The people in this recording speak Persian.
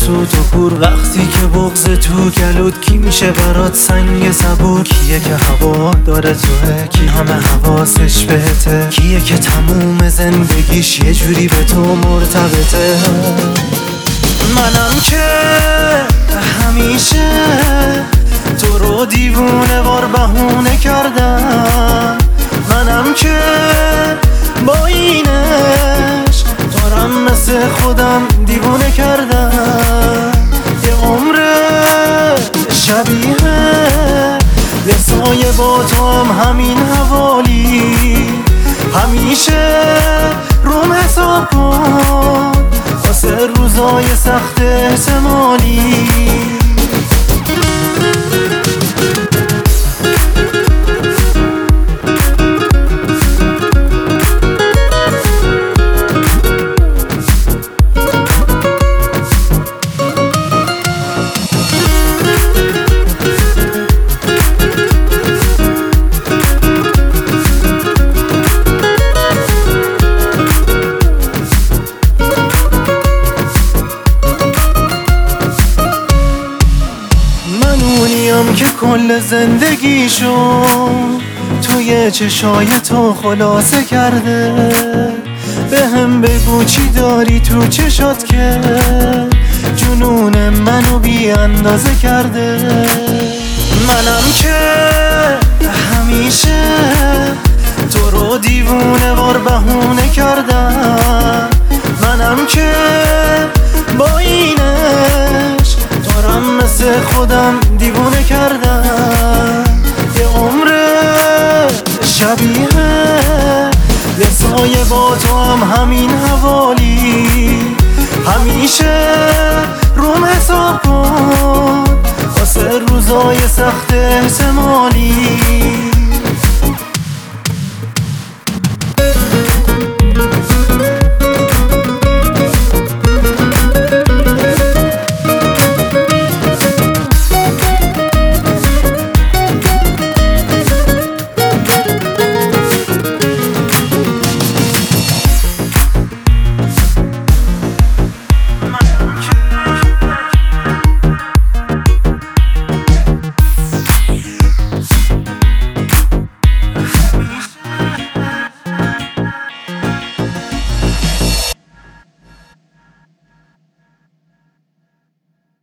سوت و کور، وقتی که بغض تو گلود، کی میشه برات سنگ زبور؟ کیه که هوا داره توه، کی همه حواسش بهته؟ کیه که تموم زندگیش یه جوری به تو مرتبطه؟ منم که همیشه تو رو دیوونه وار بهونه کردم، منم که با اینش دارم مثل خودم دیوونه کردم. یه عمر شبیه یه سایه با تو هم همین حوالی، همیشه روم حساب کن واسه روزای سخت احتمالی. اونیم که کل زندگیشو توی چشای تو خلاصه کرده، به هم بگو چی داری تو چشات که جنون منو بی اندازه کرده. منم که همیشه تو رو دیوونه وار بهونه کردم، منم که با اینش دارم مثل خودم دیوونه کردم. یه عمر شبیه یه سایه با تو هم همین حوالی، همیشه روم حساب کن واسه روزای سخت احتمالی.